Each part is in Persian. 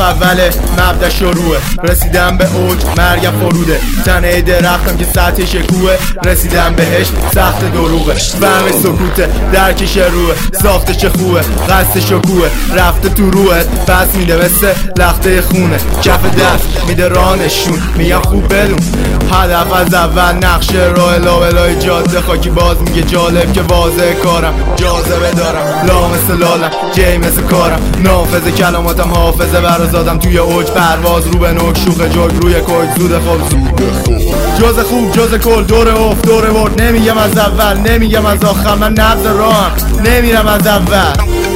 اوله مبدا شروعه، رسیدم به اوج مرگم فروده، تنه درختم که سطحش کوه، رسیدم بهش سخت دروغه، فهم سکوته درکش روه، ساختش خوبه قصدش کوه، رفته تو روحت پس میده مثل لخته خونه، کف دست میده رانشون، میگم خوب بدون هدف از اول نقشه راه لابلای جاده خاکی باز میگه جالب که واضح کارم جاذبه دارم، لا مثل لالم جی مثل کارم، نافذ کلاماتم حافظه برازادم، توی اوج پرواز رو به نوک شوخ جوگ روی کوک زود خوب جز خوب جز کل دور اوف دور ورد، نمیگم از اول نمیگم از آخر، من نبض راهم نمیرم از اول.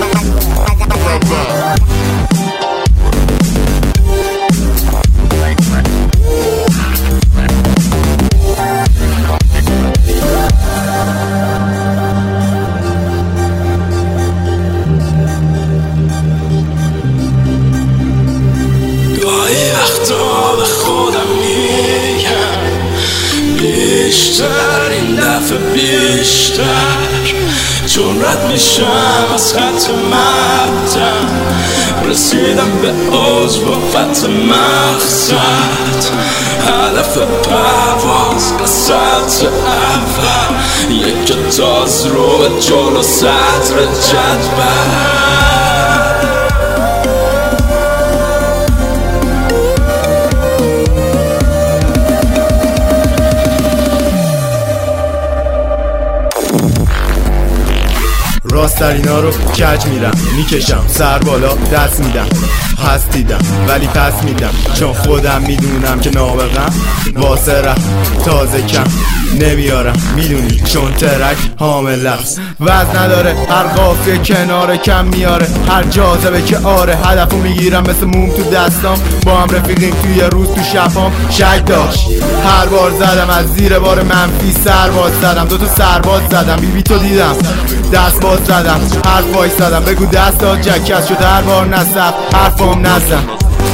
گاهی وقتا به خودم میگم بیشتر این دفعه بیشتر، چون رد میشم از خط مبدأ، رسیدم به اوج با فتح مقصد، هدف پرواز قسمت اول، یک کتاز رو به جلو سطر جدول. راست در اینا رو کج میرم میکشم سر بالا دست میدم، هست دیدم ولی پس میدم، چون خودم میدونم که نابغم واسه ره تازه کم نمیارم، میدونی چون ترک حامل لفظ وزن نداره، هر قافیه کنار کم میاره، هر جاذبه که آره هدفو میگیرم مثل موم تو دستام، با هم رفیقیم توی روز تو شبام شک داشت، هر بار زدم از زیر بار منفی سرباز زدم، دوتا سرباز زدم بی تو دیدم دست باز زدم، حرف وایس زدم بگو دستات جکت شد هر بار نصف حرفام نزن.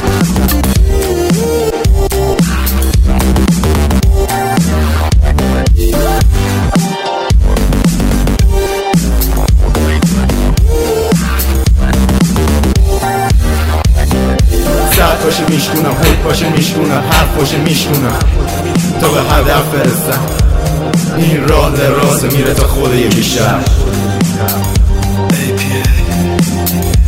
ساعت باشه میشکنم خود باشه میشکنم حرف باشه میشکنم تا به هدف برسم، این راه دراز میره تا خود یه بیشتر.